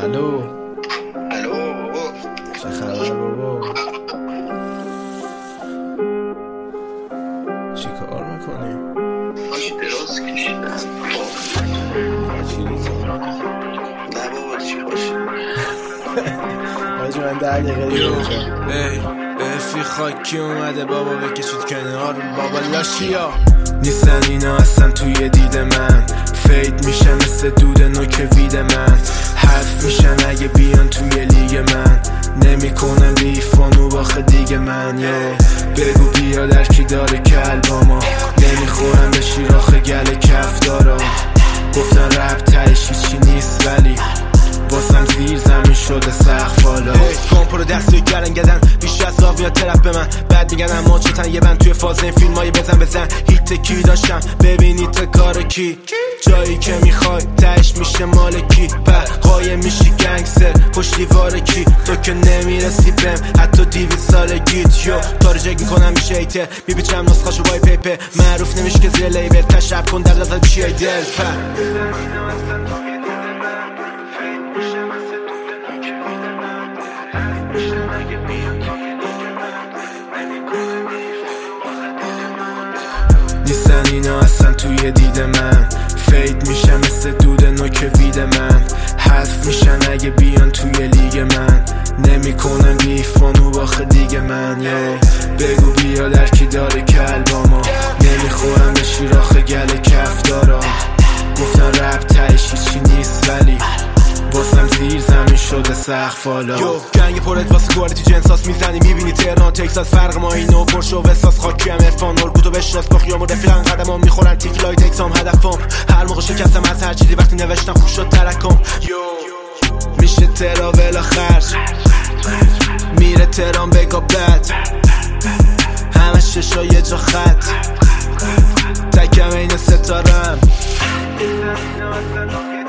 الو بابا چه خبر بابا؟ چی کار میکنی؟ هاش دراز کشیدم چی میزنی؟ نه بابا چی باشه حاجی من 10 دقیقه دیگه اونجا. ای بفی خاکی اومده بابا بکشید کنار بابا لاشیا نیستن اینا اصلا توی دید من، فید میشن مثل دود نوک وید من، حرف میشن اگه بیان توی لیگ من، نمیکنم بیفانو باخه دیگه من. یا بگو بیا در کی داره کلباما، نمیخورم به شیراخ گل کف دارم، گفتن رب تهش هیچی نیست ولی واسم زیر زمین شده سقف حالا. کامپو رو دستی و گلنگدن بیشتر از لاویا طرف به من، بعد میگن اما چتن یه بند توی فاز این فیلم های بزن هیت کی داشتم ببینید تا کار کی، جایی که میخوای تهش میشه مال کی، قایم میشی گنگستر پشت دیوار کی، تو که نمیرسی بهم حتی 200 سالگیت. یو تا ریجکت میکنم میشه ایتر میبیچم نسخاشو بای پیپر، معروف نمیشه که زیر لیبل تشرف کن در لحظه بشی ای دل نیستن اینا اصلا توی دید من، فید میشن مثل دود نوک وید من، حذف میشن اگه بیان توی لیگ من، نمیکنم بیفانو باخه دیگه من. یا بگو بیا در کی داره کلباما، نمیخورم به شیراخ گل کف دارم، گفتن رب تهش هیچی نیست ولی واسم زیر زمین شده سقف حالا. یو گنگ پرت واسه کوالیتی جنساس میزنی میبینی تهران تکساس، فرق ما اینو پرش و وساس، خاکی هم ارفان الگوتو بشناس با خیام و رفیقن قدمام میخورن تیک لایت اکسام هدفم، هر موقع شکستم از هر چیزی وقتی نوشتم خوب شد ترکم. یو میشه تراول خرج میره تهران بگا بد، همه ششا یه جا خط تکم این ستارم.